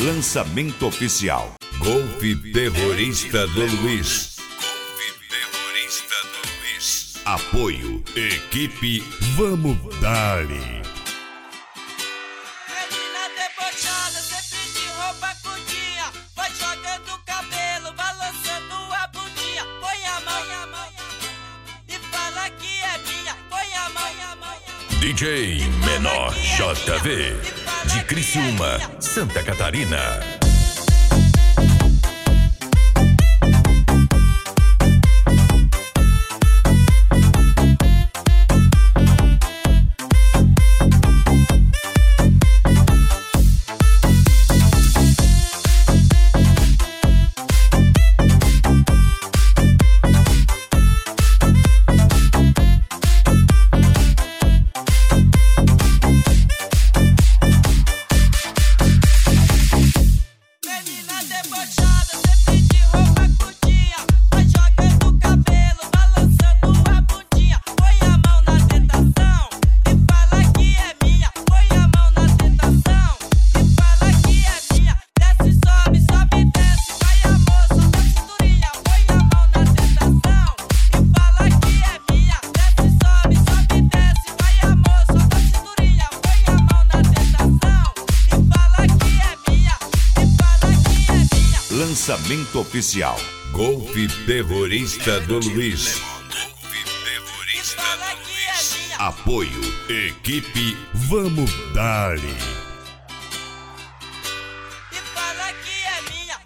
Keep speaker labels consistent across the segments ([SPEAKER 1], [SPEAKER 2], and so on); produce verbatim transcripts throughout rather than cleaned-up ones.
[SPEAKER 1] Lançamento oficial. Golpe Terrorista do Luiz. Golpe Terrorista do Luiz. Apoio. Equipe Vamos Dali.
[SPEAKER 2] Menina debochada, sempre de roupa curtinha, vai jogando o cabelo, balançando a bundinha. Põe a mão, a mão e fala que é minha. Põe a mão, a mão.
[SPEAKER 1] D J Menor J V de Criciúma, Santa Catarina. Lançamento oficial. Golpe Terrorista do Luiz. Golpe Terrorista do Luiz. Apoio. Equipe Vamos Dali.
[SPEAKER 2] E fala que é minha.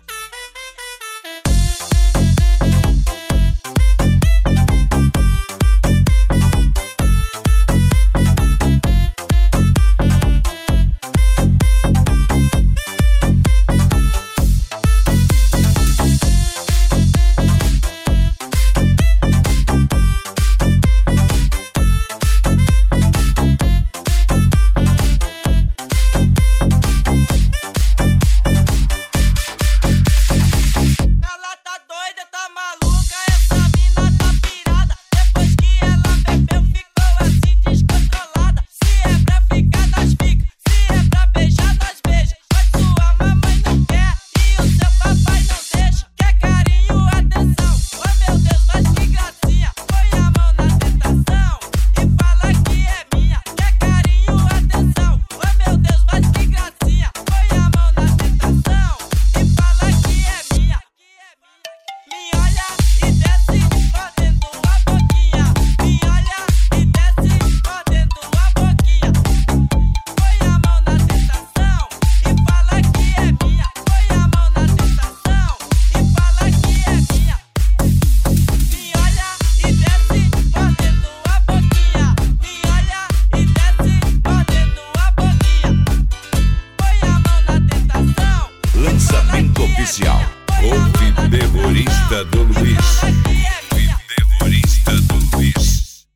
[SPEAKER 1] Lançamento oficial. Golpe Terrorista do Luiz.